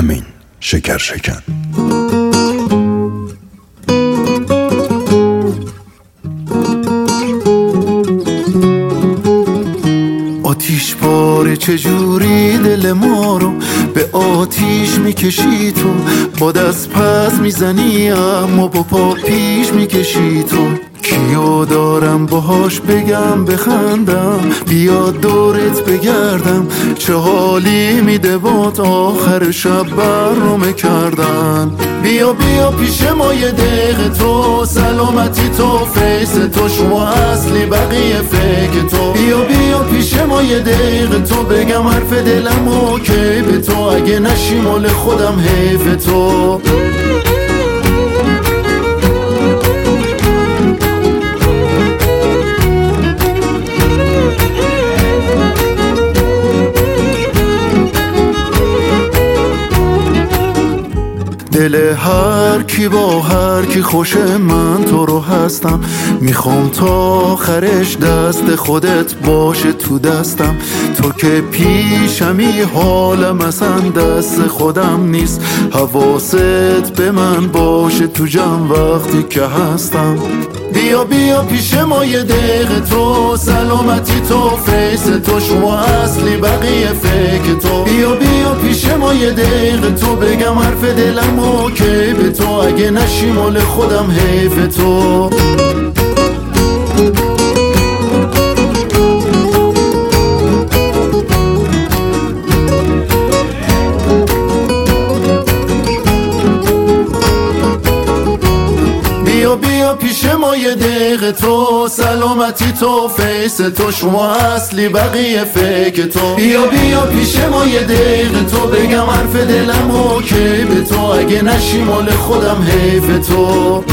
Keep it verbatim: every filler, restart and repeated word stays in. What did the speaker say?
امین شکر شکن. آتیش پاره چجوری دل ما رو به آتیش میکشی تو، با دست پس میزنی اما با پا پیش میکشی تو. کیو دارم باهاش بگم بخندم، بیا دورت بگردم، چه حالی میده بات آخر شب برنامه کردن. بیا بیا پیش ما یه دقیقه تو، سلامتی تو فیس تو، شما اصلی بقیه فکر تو. بیا بیا پیش ما یه دقیقه تو، بگم حرف دلم اوکی به تو، اگه نشی مال خودم حیف تو. دل هر کی با هر کی خوشه، من تو رو هستم، میخوام تا آخرش دست خودت باشه تو دستم. تو که پیشمی حالم اصلا دست خودم نیست، حواست به من باشه تو جمع وقتی که هستم. بیا بیا پیش ما یه دقیقه تو، سلامتی تو فیس تو، شما اصلی بقیه فکر تو. بیا بیا پیش ما یه دقیقه تو، بگم حرف دلم اوکی به تو، اگه نشی مال خودم حیف تو. بیا بیا پیش ما یه دقیقه تو، سلامتی تو فیس تو، شما اصلی بقیه فکر تو. بیا بیا پیش ما یه دقیقه تو، بگم حرف دلم اوکی به تو، اگه نشی مال خودم حیف تو.